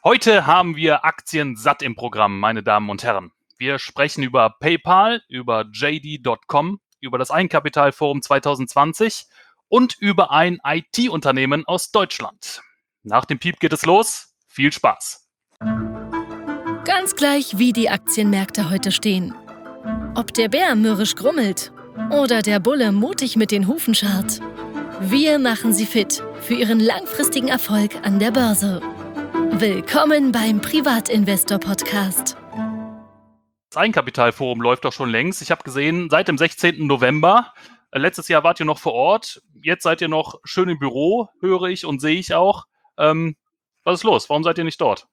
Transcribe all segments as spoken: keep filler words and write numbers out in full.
Heute haben wir Aktien satt im Programm, meine Damen und Herren. Wir sprechen über PayPal, über J D Punkt com, über das Eigenkapitalforum zwanzig zwanzig und über ein I T-Unternehmen aus Deutschland. Nach dem Piep geht es los. Viel Spaß! Ganz gleich, wie die Aktienmärkte heute stehen. Ob der Bär mürrisch grummelt oder der Bulle mutig mit den Hufen scharrt. Wir machen Sie fit für Ihren langfristigen Erfolg an der Börse. Willkommen beim Privatinvestor-Podcast. Das Eigenkapitalforum läuft doch schon längst. Ich habe gesehen, seit dem sechzehnten November. Letztes Jahr wart ihr noch vor Ort. Jetzt seid ihr noch schön im Büro, höre ich und sehe ich auch. Ähm, was ist los? Warum seid ihr nicht dort?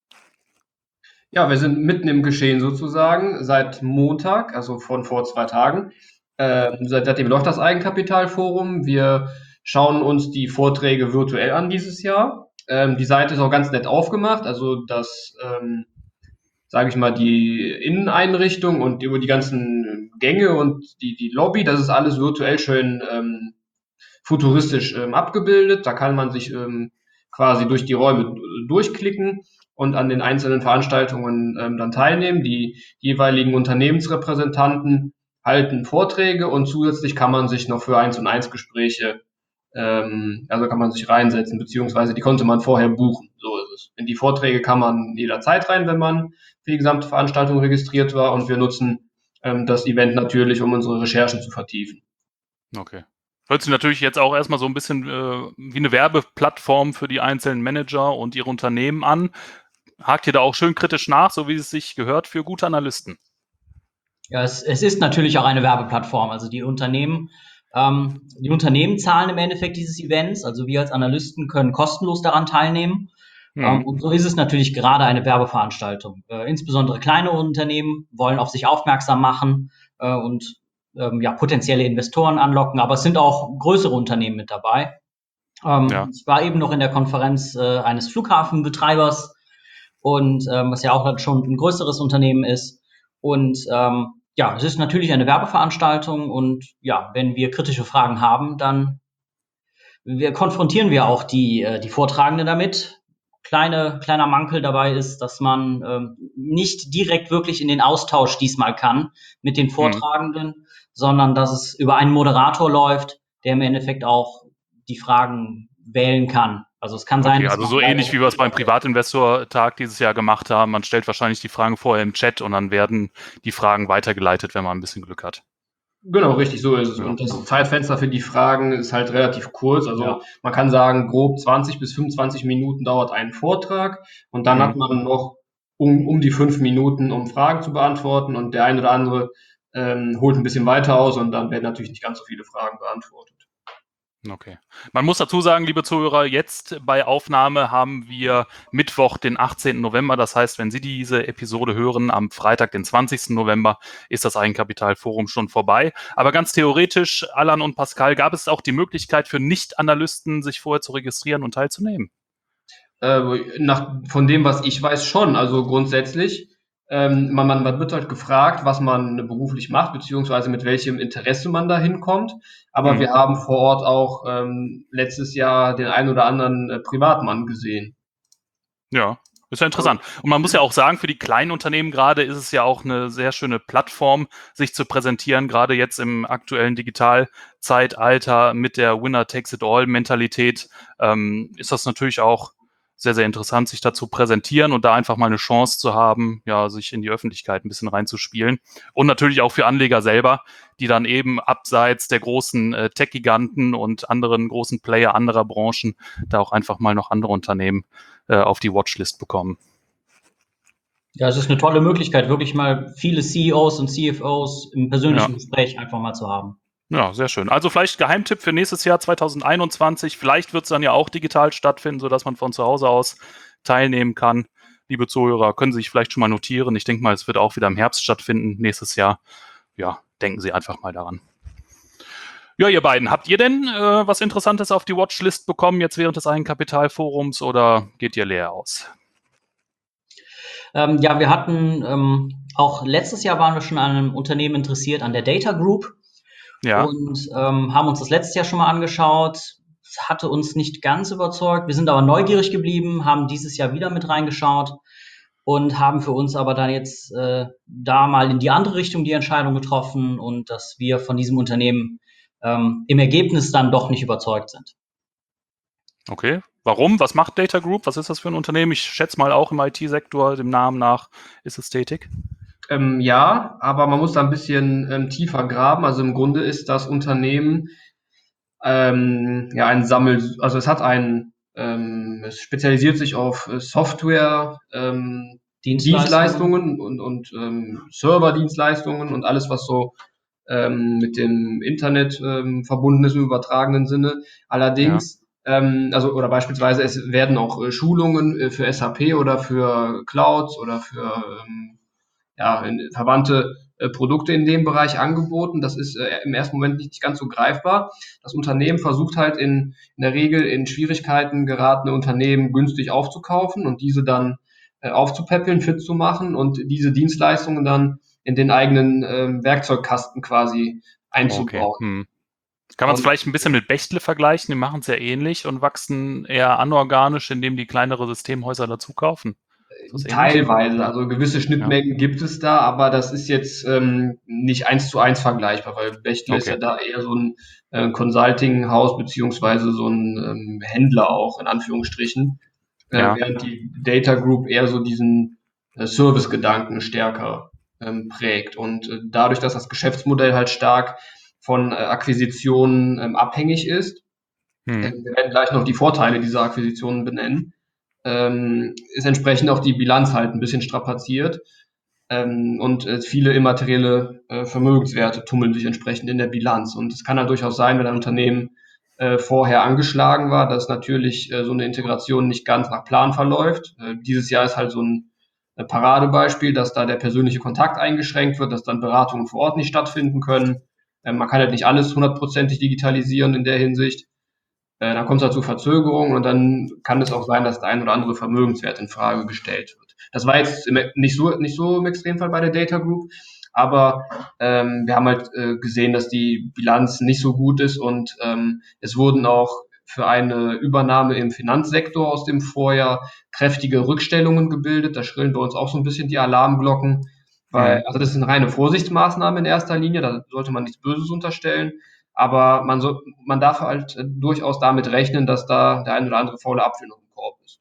Ja, wir sind mitten im Geschehen sozusagen, seit Montag, also von vor zwei Tagen. Äh, seit, seitdem läuft das Eigenkapitalforum. Wir schauen uns die Vorträge virtuell an dieses Jahr. Ähm, die Seite ist auch ganz nett aufgemacht, also das, ähm, sage ich mal, die Inneneinrichtung und über die ganzen Gänge und die, die Lobby, das ist alles virtuell schön ähm, futuristisch ähm, abgebildet. Da kann man sich ähm, quasi durch die Räume durchklicken und an den einzelnen Veranstaltungen ähm, dann teilnehmen. Die jeweiligen Unternehmensrepräsentanten halten Vorträge und zusätzlich kann man sich noch für eins und eins Gespräche, ähm, also kann man sich reinsetzen, beziehungsweise die konnte man vorher buchen. So ist es. In die Vorträge kann man jederzeit rein, wenn man für die gesamte Veranstaltung registriert war, und wir nutzen ähm, das Event natürlich, um unsere Recherchen zu vertiefen. Okay. Hört sich natürlich jetzt auch erstmal so ein bisschen äh, wie eine Werbeplattform für die einzelnen Manager und ihre Unternehmen an. Hakt ihr da auch schön kritisch nach, so wie es sich gehört für gute Analysten? Ja, es, es ist natürlich auch eine Werbeplattform. Also die Unternehmen, ähm, die Unternehmen zahlen im Endeffekt dieses Events. Also wir als Analysten können kostenlos daran teilnehmen. Hm. Ähm, und so ist es natürlich gerade eine Werbeveranstaltung. Äh, insbesondere kleine Unternehmen wollen auf sich aufmerksam machen äh, und ähm, ja, potenzielle Investoren anlocken. Aber es sind auch größere Unternehmen mit dabei. Ähm, Ja. Ich war eben noch in der Konferenz äh, eines Flughafenbetreibers, und ähm, was ja auch schon ein größeres Unternehmen ist. Und ähm, ja, es ist natürlich eine Werbeveranstaltung, und ja, wenn wir kritische Fragen haben, dann wir konfrontieren wir auch die, äh, die Vortragenden damit. Kleine, kleiner Mankel dabei ist, dass man ähm, nicht direkt wirklich in den Austausch diesmal kann mit den Vortragenden, mhm. sondern dass es über einen Moderator läuft, der im Endeffekt auch die Fragen wählen kann. Also es kann sein, Okay, dass also so ähnlich wie wir es beim Privatinvestor-Tag dieses Jahr gemacht haben. Man stellt wahrscheinlich die Fragen vorher im Chat und dann werden die Fragen weitergeleitet, wenn man ein bisschen Glück hat. Genau, richtig, so ist es. Ja. Und das Zeitfenster für die Fragen ist halt relativ kurz. Also Ja. man kann sagen, grob zwanzig bis fünfundzwanzig Minuten dauert ein Vortrag, und dann Mhm. hat man noch um, um die fünf Minuten, um Fragen zu beantworten, und der eine oder andere ähm, holt ein bisschen weiter aus, und dann werden natürlich nicht ganz so viele Fragen beantwortet. Okay. Man muss dazu sagen, liebe Zuhörer, jetzt bei Aufnahme haben wir Mittwoch, den achtzehnten November. Das heißt, wenn Sie diese Episode hören, am Freitag, den zwanzigsten November, ist das Eigenkapitalforum schon vorbei. Aber ganz theoretisch, Alan und Pascal, gab es auch die Möglichkeit für Nicht-Analysten, sich vorher zu registrieren und teilzunehmen? Äh, nach, von dem, was ich weiß, schon. Also grundsätzlich, ähm, man, man, man wird halt gefragt, was man beruflich macht, beziehungsweise mit welchem Interesse man da hinkommt. Aber Mhm. wir haben vor Ort auch ähm, letztes Jahr den einen oder anderen äh, Privatmann gesehen. Ja, ist ja interessant. Und man muss ja auch sagen, für die kleinen Unternehmen gerade ist es ja auch eine sehr schöne Plattform, sich zu präsentieren, gerade jetzt im aktuellen Digitalzeitalter mit der Winner-Takes-it-all-Mentalität ähm, ist das natürlich auch sehr, sehr interessant, sich da zu präsentieren und da einfach mal eine Chance zu haben, ja, sich in die Öffentlichkeit ein bisschen reinzuspielen. Und natürlich auch für Anleger selber, die dann eben abseits der großen äh, Tech-Giganten und anderen großen Player anderer Branchen da auch einfach mal noch andere Unternehmen äh, auf die Watchlist bekommen. Ja, es ist eine tolle Möglichkeit, wirklich mal viele C E Os und C F Os im persönlichen Ja. Gespräch einfach mal zu haben. Ja, sehr schön. Also vielleicht Geheimtipp für nächstes Jahr zwanzig einundzwanzig. Vielleicht wird es dann ja auch digital stattfinden, sodass man von zu Hause aus teilnehmen kann. Liebe Zuhörer, können Sie sich vielleicht schon mal notieren. Ich denke mal, es wird auch wieder im Herbst stattfinden nächstes Jahr. Ja, denken Sie einfach mal daran. Ja, ihr beiden, habt ihr denn äh, was Interessantes auf die Watchlist bekommen jetzt während des Eigenkapitalforums, oder geht ihr leer aus? Ähm, ja, wir hatten ähm, auch letztes Jahr waren wir schon an einem Unternehmen interessiert, an der Data Group. Ja. Und ähm, haben uns das letztes Jahr schon mal angeschaut. hatte uns nicht ganz überzeugt. Wir sind aber neugierig geblieben, haben dieses Jahr wieder mit reingeschaut und haben für uns aber dann jetzt äh, da mal in die andere Richtung die Entscheidung getroffen und dass wir von diesem Unternehmen ähm, im Ergebnis dann doch nicht überzeugt sind. Okay. Warum? Was macht Data Group? Was ist das für ein Unternehmen? Ich schätze mal auch im I T-Sektor, dem Namen nach, ist es tätig. Ähm, ja, aber man muss da ein bisschen ähm, tiefer graben. Also im Grunde ist das Unternehmen ähm, ja ein Sammel, also es hat ein, ähm, es spezialisiert sich auf äh, Software, ähm, Dienstleistungen und, und ähm, Serverdienstleistungen und alles, was so ähm, mit dem Internet ähm, verbunden ist im übertragenen Sinne. Allerdings, ähm, also oder beispielsweise es werden auch äh, Schulungen äh, für S A P oder für Clouds oder für ähm, ja, in, verwandte äh, Produkte in dem Bereich angeboten. Das ist äh, im ersten Moment nicht ganz so greifbar. Das Unternehmen versucht halt in, in der Regel in Schwierigkeiten geratene Unternehmen günstig aufzukaufen und diese dann äh, aufzupäppeln, fit zu machen und diese Dienstleistungen dann in den eigenen ähm, Werkzeugkasten quasi einzubauen. Okay. Hm. Kann man es Und- vielleicht ein bisschen mit Bechtle vergleichen? Die machen es ja ähnlich und wachsen eher anorganisch, indem die kleinere Systemhäuser dazu kaufen. Ist das ähnlich? Teilweise, also gewisse Schnittmengen gibt es da, aber das ist jetzt ähm, nicht eins zu eins vergleichbar, weil Bechtle ist Okay. ja da eher so ein äh, Consulting-Haus beziehungsweise so ein ähm, Händler auch in Anführungsstrichen, äh, Ja. während die Data Group eher so diesen äh, Service-Gedanken stärker ähm, prägt. Und äh, dadurch, dass das Geschäftsmodell halt stark von äh, Akquisitionen ähm, abhängig ist, Hm. äh, wir werden gleich noch die Vorteile dieser Akquisitionen benennen, ähm, ist entsprechend auch die Bilanz halt ein bisschen strapaziert. Ähm, und äh, viele immaterielle äh, Vermögenswerte tummeln sich entsprechend in der Bilanz. Und es kann halt durchaus sein, wenn ein Unternehmen äh, vorher angeschlagen war, dass natürlich äh, so eine Integration nicht ganz nach Plan verläuft. Äh, dieses Jahr ist halt so ein äh, Paradebeispiel, dass da der persönliche Kontakt eingeschränkt wird, dass dann Beratungen vor Ort nicht stattfinden können. Äh, man kann halt nicht alles hundertprozentig digitalisieren in der Hinsicht. Äh, dann kommt es halt zu Verzögerungen und dann kann es auch sein, dass der ein oder andere Vermögenswert in Frage gestellt wird. Das war jetzt im, nicht so nicht so im Extremfall bei der Data Group, aber ähm, wir haben halt äh, gesehen, dass die Bilanz nicht so gut ist und ähm, es wurden auch für eine Übernahme im Finanzsektor aus dem Vorjahr kräftige Rückstellungen gebildet. Da schrillen bei uns auch so ein bisschen die Alarmglocken, weil Mhm. also das ist eine reine Vorsichtsmaßnahme in erster Linie, da sollte man nichts Böses unterstellen. Aber man, so, man darf halt äh, durchaus damit rechnen, dass da der ein oder andere faule Apfel noch im Korb ist.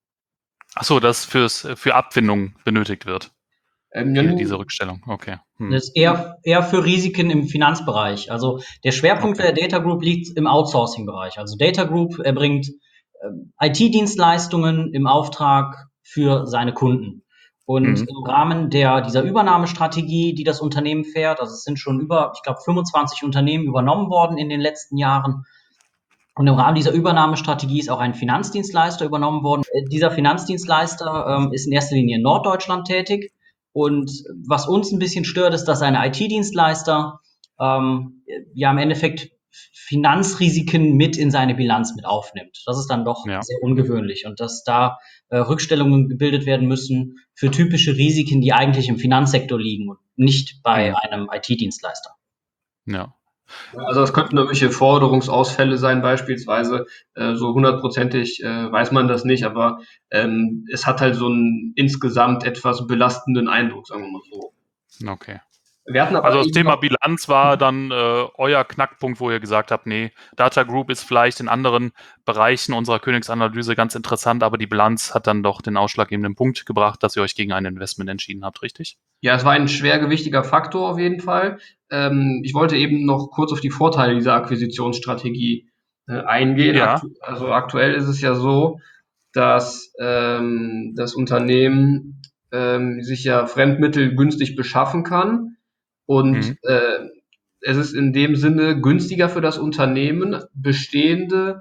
Ach so, das fürs, für Abfindung benötigt wird, Ähm, die, ja, diese Rückstellung. Okay. Hm. Das ist eher, eher für Risiken im Finanzbereich. Also der Schwerpunkt Okay. der Data Group liegt im Outsourcing-Bereich. Also Data Group erbringt ähm, I T-Dienstleistungen im Auftrag für seine Kunden. Und Mhm. im Rahmen der, dieser Übernahmestrategie, die das Unternehmen fährt, also es sind schon über, ich glaube, fünfundzwanzig Unternehmen übernommen worden in den letzten Jahren. Und im Rahmen dieser Übernahmestrategie ist auch ein Finanzdienstleister übernommen worden. Äh, Dieser Finanzdienstleister ähm, ist in erster Linie in Norddeutschland tätig. Und was uns ein bisschen stört, ist, dass ein I T-Dienstleister ähm, ja im Endeffekt Finanzrisiken mit in seine Bilanz mit aufnimmt. Das ist dann doch Ja. sehr ungewöhnlich. Und dass da äh, Rückstellungen gebildet werden müssen für typische Risiken, die eigentlich im Finanzsektor liegen und nicht bei Mhm. einem I T-Dienstleister. Ja. Also das könnten irgendwelche Forderungsausfälle sein beispielsweise. Äh, so hundertprozentig äh, weiß man das nicht, aber ähm, es hat halt so einen insgesamt etwas belastenden Eindruck, sagen wir mal so. Okay. Wir hatten aber Also das eben Thema noch- Bilanz war dann äh, euer Knackpunkt, wo ihr gesagt habt, nee, Data Group ist vielleicht in anderen Bereichen unserer Königsanalyse ganz interessant, aber die Bilanz hat dann doch den ausschlaggebenden Punkt gebracht, dass ihr euch gegen ein Investment entschieden habt, richtig? Ja, es war ein schwergewichtiger Faktor auf jeden Fall. Ähm, ich wollte eben noch kurz auf die Vorteile dieser Akquisitionsstrategie äh, eingehen. Ja. Aktu also aktuell ist es ja so, dass ähm, das Unternehmen ähm, sich ja Fremdmittel günstig beschaffen kann und Mhm. äh, es ist in dem Sinne günstiger für das Unternehmen, bestehende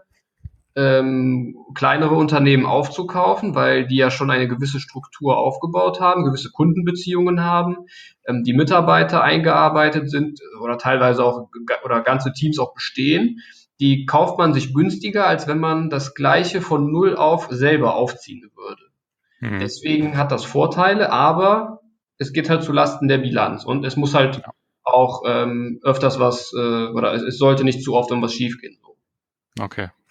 ähm, kleinere Unternehmen aufzukaufen, weil die ja schon eine gewisse Struktur aufgebaut haben, gewisse Kundenbeziehungen haben, ähm, die Mitarbeiter eingearbeitet sind oder teilweise auch oder ganze Teams auch bestehen. Die kauft man sich günstiger, als wenn man das Gleiche von Null auf selber aufziehen würde. Mhm. Deswegen hat das Vorteile, aber es geht halt zu Lasten der Bilanz und es muss halt Ja. auch ähm, öfters was äh, oder es, es sollte nicht zu oft um was schiefgehen. Okay.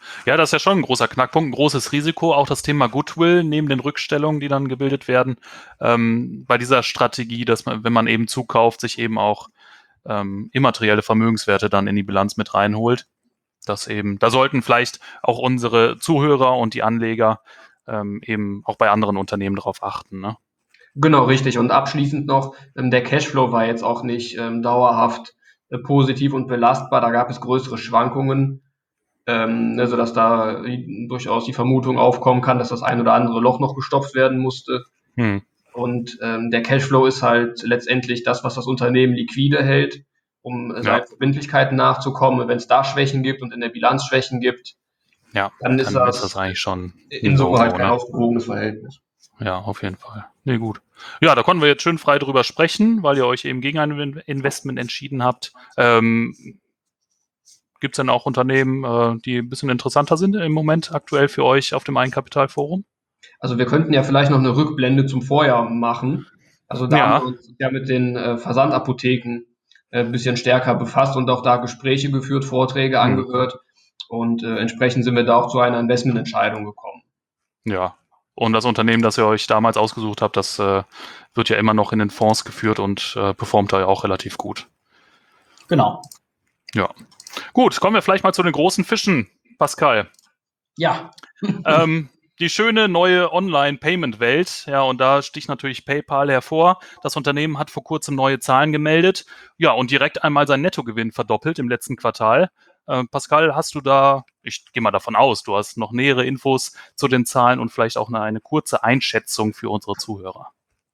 Ja, das ist ja schon ein großer Knackpunkt, ein großes Risiko, auch das Thema Goodwill neben den Rückstellungen, die dann gebildet werden, ähm, bei dieser Strategie, dass man, wenn man eben zukauft, sich eben auch ähm, immaterielle Vermögenswerte dann in die Bilanz mit reinholt. Das eben, da sollten vielleicht auch unsere Zuhörer und die Anleger ähm, eben auch bei anderen Unternehmen darauf achten, ne? Genau, richtig. Und abschließend noch, ähm, der Cashflow war jetzt auch nicht ähm, dauerhaft äh, positiv und belastbar. Da gab es größere Schwankungen, ähm, ne, sodass da äh, durchaus die Vermutung aufkommen kann, dass das ein oder andere Loch noch gestopft werden musste. Hm. Und ähm, der Cashflow ist halt letztendlich das, was das Unternehmen liquide hält, um äh, seinen Ja, Verbindlichkeiten nachzukommen. Wenn es da Schwächen gibt und in der Bilanz Schwächen gibt, ja, dann ist dann ist das das eigentlich schon ein in Summe halt No-Go, kein ne? ausgewogenes Verhältnis. Ja, auf jeden Fall. Nee, gut. Ja, da konnten wir jetzt schön frei drüber sprechen, weil ihr euch eben gegen ein In- Investment entschieden habt. Ähm, Gibt es denn auch Unternehmen, äh, die ein bisschen interessanter sind im Moment aktuell für euch auf dem Eigenkapitalforum? Also wir könnten ja vielleicht noch eine Rückblende zum Vorjahr machen. Also da haben wir Ja, uns ja mit den äh, Versandapotheken äh, ein bisschen stärker befasst und auch da Gespräche geführt, Vorträge hm, angehört und äh, entsprechend sind wir da auch zu einer Investmententscheidung gekommen. ja. Und das Unternehmen, das ihr euch damals ausgesucht habt, das äh, wird ja immer noch in den Fonds geführt und äh, performt da ja auch relativ gut. Genau. Ja. Gut, kommen wir vielleicht mal zu den großen Fischen, Pascal. Ja. ähm, die schöne neue Online-Payment-Welt, ja, und da sticht natürlich PayPal hervor. Das Unternehmen hat vor kurzem neue Zahlen gemeldet, ja, und direkt einmal seinen Nettogewinn verdoppelt im letzten Quartal. Äh, Pascal, hast du da, ich gehe mal davon aus, du hast noch nähere Infos zu den Zahlen und vielleicht auch eine, eine kurze Einschätzung für unsere Zuhörer.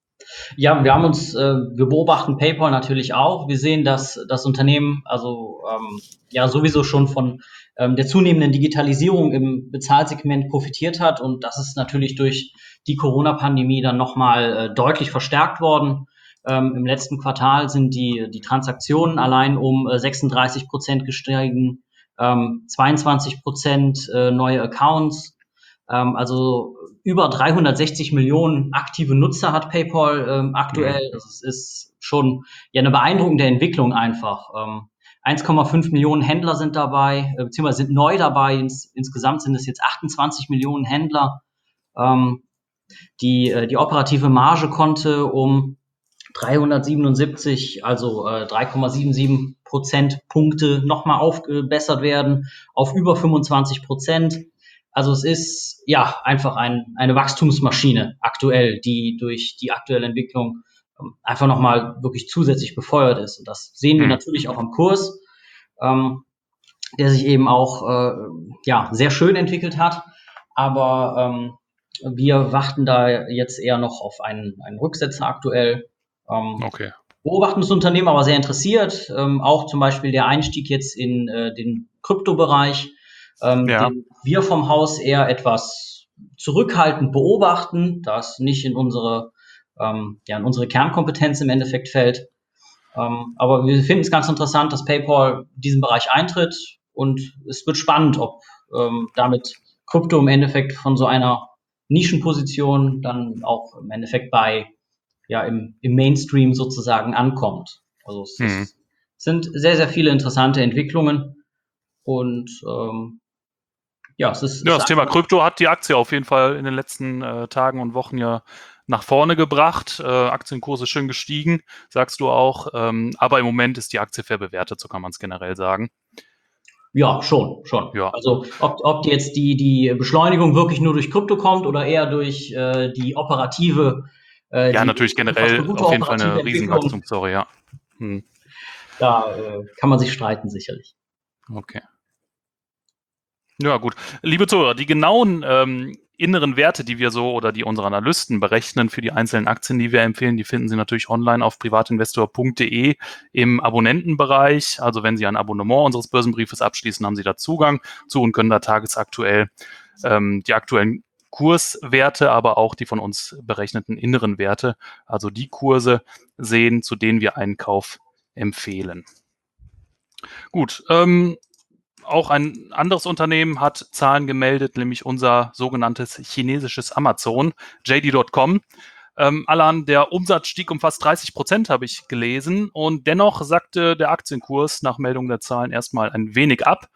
Ja, wir haben uns, äh, wir beobachten PayPal natürlich auch. Wir sehen, dass das Unternehmen also ähm, ja sowieso schon von ähm, der zunehmenden Digitalisierung im Bezahlsegment profitiert hat und das ist natürlich durch die Corona-Pandemie dann nochmal äh, deutlich verstärkt worden. Ähm, Im letzten Quartal sind die, die Transaktionen allein um äh, sechsunddreißig Prozent gestiegen, ähm, zweiundzwanzig Prozent äh, neue Accounts. Ähm, also über dreihundertsechzig Millionen aktive Nutzer hat PayPal ähm, aktuell. Mhm. Das ist schon ja eine beeindruckende Entwicklung einfach. Ähm, eins Komma fünf Millionen Händler sind dabei, äh, beziehungsweise sind neu dabei. Ins, insgesamt sind es jetzt achtundzwanzig Millionen Händler. Ähm, die, äh, die operative Marge konnte um dreihundertsiebenundsiebzig, also äh, drei Komma siebenundsiebzig Prozentpunkte nochmal aufgebessert werden auf über fünfundzwanzig Prozent. Also es ist ja einfach ein, eine Wachstumsmaschine aktuell, die durch die aktuelle Entwicklung ähm, einfach nochmal wirklich zusätzlich befeuert ist. Und das sehen wir Mhm. natürlich auch am Kurs, ähm, der sich eben auch äh, ja sehr schön entwickelt hat. Aber ähm, wir warten da jetzt eher noch auf einen, einen Rücksetzer aktuell. Ähm, Okay. beobachten das Unternehmen aber sehr interessiert. Ähm, auch zum Beispiel der Einstieg jetzt in äh, den Kryptobereich, ähm, Ja. den wir vom Haus eher etwas zurückhaltend beobachten, da es nicht in unsere, ähm, ja, in unsere Kernkompetenz im Endeffekt fällt. Ähm, aber wir finden es ganz interessant, dass PayPal diesen Bereich eintritt und es wird spannend, ob ähm, damit Krypto im Endeffekt von so einer Nischenposition dann auch im Endeffekt bei ja im, im Mainstream sozusagen ankommt. Also es, Mhm. ist, es sind sehr, sehr viele interessante Entwicklungen und ähm, ja, es ist, Ja, ist das Thema einfach, Krypto hat die Aktie auf jeden Fall in den letzten äh, Tagen und Wochen ja nach vorne gebracht. Äh, Aktienkurse schön gestiegen, sagst du auch. Ähm, aber im Moment ist die Aktie fair bewertet, so kann man es generell sagen. ja, schon, schon. Ja, Also ob, ob jetzt die, die Beschleunigung wirklich nur durch Krypto kommt oder eher durch äh, die operative, äh, ja, die natürlich unfassbar generell gute auf jeden Fall operative eine Entwicklung, Riesenwachstumsstory, ja. Hm, da äh, kann man sich streiten sicherlich. okay. Ja, gut. Liebe Zuhörer, die genauen ähm, inneren Werte, die wir so oder die unsere Analysten berechnen für die einzelnen Aktien, die wir empfehlen, die finden Sie natürlich online auf privatinvestor punkt de im Abonnentenbereich. Also wenn Sie ein Abonnement unseres Börsenbriefes abschließen, haben Sie da Zugang zu und können da tagesaktuell ähm, die aktuellen Kurswerte, aber auch die von uns berechneten inneren Werte, also die Kurse sehen, zu denen wir einen Kauf empfehlen. Gut, ähm, auch ein anderes Unternehmen hat Zahlen gemeldet, nämlich unser sogenanntes chinesisches Amazon, J D Punkt com. Ähm, Alan, der Umsatz stieg um fast dreißig Prozent, habe ich gelesen. Und dennoch sackte der Aktienkurs nach Meldung der Zahlen erstmal ein wenig ab.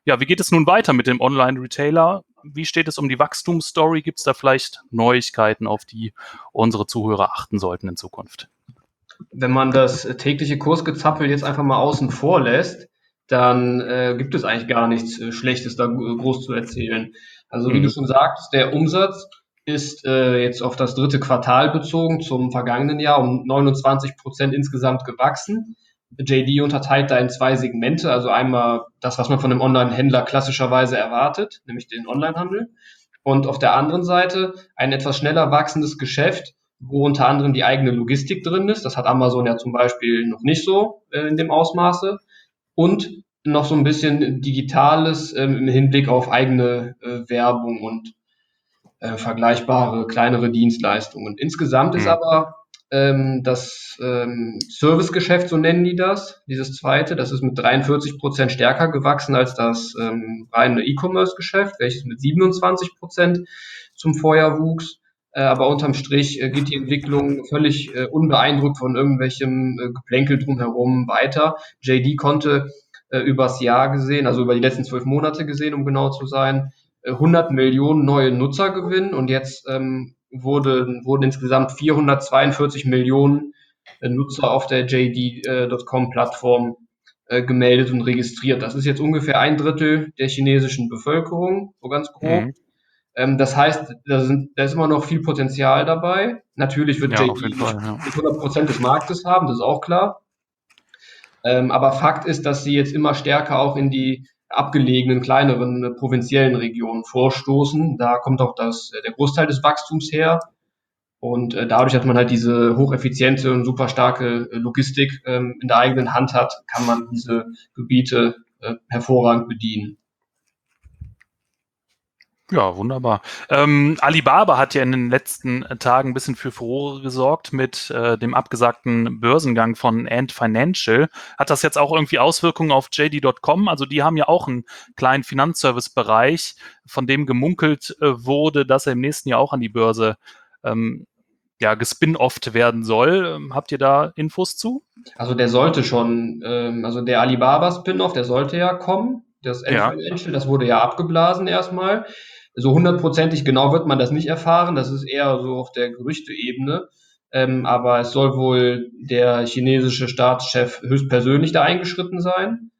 Ja, wie geht es nun weiter mit dem Online-Retailer? Wie steht es um die Wachstumsstory? Gibt es da vielleicht Neuigkeiten, auf die unsere Zuhörer achten sollten in Zukunft? Wenn man das tägliche Kursgezappel jetzt einfach mal außen vor lässt, dann äh, gibt es eigentlich gar nichts äh, Schlechtes da äh, groß zu erzählen. Also wie du Mhm. schon sagtest, der Umsatz ist äh, jetzt auf das dritte Quartal bezogen zum vergangenen Jahr um neunundzwanzig Prozent insgesamt gewachsen. J D unterteilt da in zwei Segmente, also einmal das, was man von einem Online-Händler klassischerweise erwartet, nämlich den Onlinehandel, und auf der anderen Seite ein etwas schneller wachsendes Geschäft, wo unter anderem die eigene Logistik drin ist. Das hat Amazon ja zum Beispiel noch nicht so äh, in dem Ausmaße. Und noch so ein bisschen Digitales ähm, im Hinblick auf eigene äh, Werbung und äh, vergleichbare kleinere Dienstleistungen. Insgesamt ist Mhm. aber ähm, das ähm, Servicegeschäft, so nennen die das, dieses zweite, das ist mit dreiundvierzig Prozent stärker gewachsen als das ähm, reine E-Commerce-Geschäft, welches mit siebenundzwanzig Prozent zum Vorjahr wuchs. Äh, aber unterm Strich äh, geht die Entwicklung völlig äh, unbeeindruckt von irgendwelchem äh, Geplänkel drumherum weiter. J D konnte äh, übers Jahr gesehen, also über die letzten zwölf Monate gesehen, um genau zu sein, hundert Millionen neue Nutzer gewinnen und jetzt ähm, wurde, wurden insgesamt vierhundertzweiundvierzig Millionen äh, Nutzer auf der J D Punkt com-Plattform äh, gemeldet und registriert. Das ist jetzt ungefähr ein Drittel der chinesischen Bevölkerung, so ganz grob. Mhm. Ähm, das heißt, da, sind, da ist immer noch viel Potenzial dabei. Natürlich wird Ja, auf jeden J D Fall. nicht, Ja. nicht hundert Prozent des Marktes haben, das ist auch klar. Ähm, aber Fakt ist, dass sie jetzt immer stärker auch in die abgelegenen, kleineren, äh, provinziellen Regionen vorstoßen. Da kommt auch das, äh, der Großteil des Wachstums her. Und äh, dadurch, dass man halt diese hocheffiziente und super starke äh, Logistik ähm, in der eigenen Hand hat, kann man diese Gebiete äh, hervorragend bedienen. Ja, wunderbar. Ähm, Alibaba hat ja in den letzten Tagen ein bisschen für Furore gesorgt mit äh, dem abgesagten Börsengang von Ant Financial. Hat das jetzt auch irgendwie Auswirkungen auf J D Punkt com? Also die haben ja auch einen kleinen Finanzservice-Bereich, von dem gemunkelt äh, wurde, dass er im nächsten Jahr auch an die Börse ähm, ja, gespin-offt werden soll. Ähm, habt ihr da Infos zu? Also der sollte schon, ähm, also der Alibaba-Spin-off, der sollte ja kommen. Das Ant Ja. Financial, das wurde ja abgeblasen erstmal. So hundertprozentig genau wird man das nicht erfahren. Das ist eher so auf der Gerüchteebene. Ähm, aber es soll wohl der chinesische Staatschef höchstpersönlich da eingeschritten sein.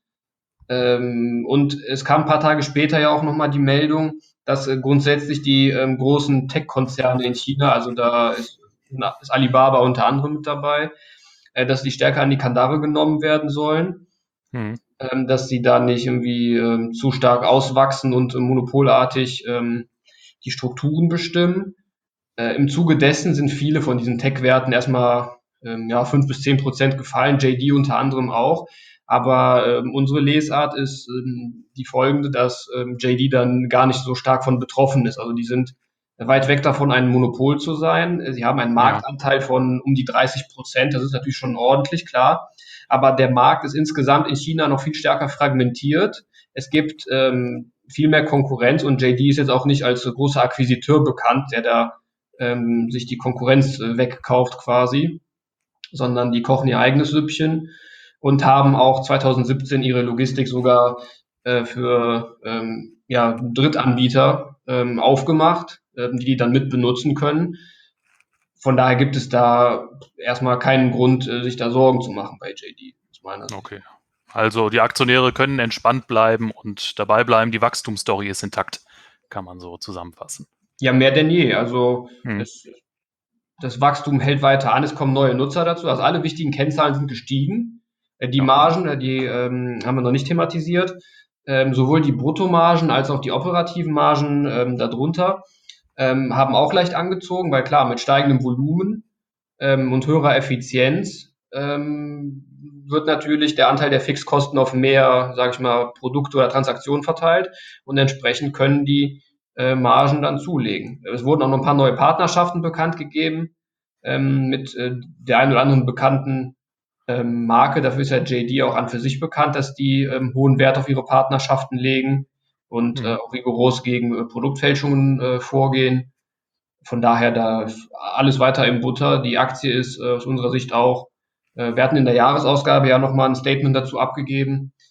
Ähm, und es kam ein paar Tage später ja auch nochmal die Meldung, dass äh, grundsätzlich die ähm, großen Tech-Konzerne in China, also da ist, na, ist Alibaba unter anderem mit dabei, äh, dass die stärker an die Kandare genommen werden sollen, Hm. ähm, dass sie da nicht irgendwie ähm, zu stark auswachsen und äh, monopolartig ähm, die Strukturen bestimmen. Äh, Im Zuge dessen sind viele von diesen Tech-Werten erstmal ähm, ja, fünf bis zehn Prozent gefallen, J D unter anderem auch. Aber ähm, unsere Lesart ist ähm, die folgende, dass ähm, J D dann gar nicht so stark von betroffen ist. Also die sind weit weg davon, ein Monopol zu sein. Sie haben einen Ja. Marktanteil von um die dreißig Prozent. Das ist natürlich schon ordentlich, klar. Aber der Markt ist insgesamt in China noch viel stärker fragmentiert. Es gibt ähm, viel mehr Konkurrenz und J D ist jetzt auch nicht als großer Akquisiteur bekannt, der da ähm, sich die Konkurrenz äh, wegkauft quasi, sondern die kochen ihr eigenes Süppchen und haben auch zwanzig siebzehn ihre Logistik sogar äh, für ähm, ja, Drittanbieter ähm, aufgemacht, ähm, die die dann mit benutzen können. Von daher gibt es da erstmal keinen Grund, äh, sich da Sorgen zu machen bei J D, aus meiner Sicht. Okay. Also die Aktionäre können entspannt bleiben und dabei bleiben, die Wachstumsstory ist intakt, kann man so zusammenfassen. Ja, mehr denn je. Also Hm. es, das Wachstum hält weiter an, es kommen neue Nutzer dazu. Also alle wichtigen Kennzahlen sind gestiegen. Äh, Die Ja. Margen, äh, die ähm, haben wir noch nicht thematisiert. Ähm, sowohl die Bruttomargen als auch die operativen Margen ähm, darunter ähm, haben auch leicht angezogen, weil klar, mit steigendem Volumen ähm, und höherer Effizienz ähm, wird natürlich der Anteil der Fixkosten auf mehr, sage ich mal, Produkte oder Transaktionen verteilt und entsprechend können die äh, Margen dann zulegen. Es wurden auch noch ein paar neue Partnerschaften bekannt gegeben ähm, mit äh, der einen oder anderen bekannten ähm, Marke. Dafür ist ja J D auch an für sich bekannt, dass die ähm, hohen Wert auf ihre Partnerschaften legen und äh, Hm. auch rigoros gegen äh, Produktfälschungen äh, vorgehen. Von daher da ist alles weiter im Butter. Die Aktie ist äh, aus unserer Sicht auch, äh, wir hatten in der Jahresausgabe ja nochmal ein Statement dazu abgegeben.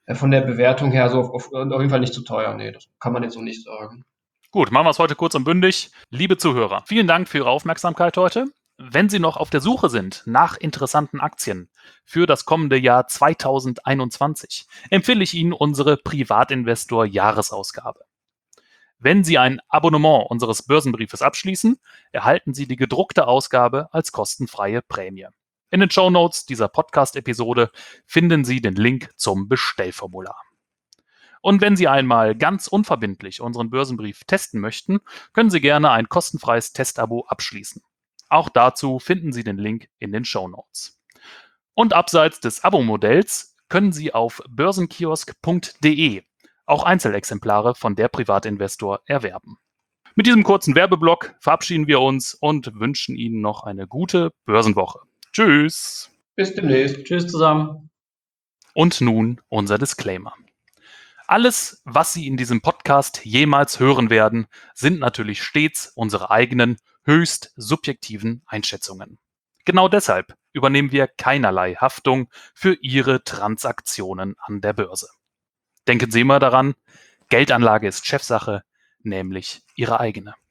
äh, von der Bewertung her so auf, auf, auf jeden Fall nicht zu teuer. Nee, das kann man jetzt so nicht sagen. Gut, machen wir es heute kurz und bündig. Liebe Zuhörer, vielen Dank für Ihre Aufmerksamkeit heute. Wenn Sie noch auf der Suche sind nach interessanten Aktien für das kommende Jahr zweitausendeinundzwanzig, empfehle ich Ihnen unsere Privatinvestor-Jahresausgabe. Wenn Sie ein Abonnement unseres Börsenbriefes abschließen, erhalten Sie die gedruckte Ausgabe als kostenfreie Prämie. In den Shownotes dieser Podcast-Episode finden Sie den Link zum Bestellformular. Und wenn Sie einmal ganz unverbindlich unseren Börsenbrief testen möchten, können Sie gerne ein kostenfreies Testabo abschließen. Auch dazu finden Sie den Link in den Shownotes. Und abseits des Abo-Modells können Sie auf börsenkiosk punkt de auch Einzelexemplare von der Privatinvestor erwerben. Mit diesem kurzen Werbeblock verabschieden wir uns und wünschen Ihnen noch eine gute Börsenwoche. Tschüss. Bis demnächst. Tschüss zusammen. Und nun unser Disclaimer. Alles, was Sie in diesem Podcast jemals hören werden, sind natürlich stets unsere eigenen, höchst subjektiven Einschätzungen. Genau deshalb übernehmen wir keinerlei Haftung für Ihre Transaktionen an der Börse. Denken Sie immer daran, Geldanlage ist Chefsache, nämlich Ihre eigene.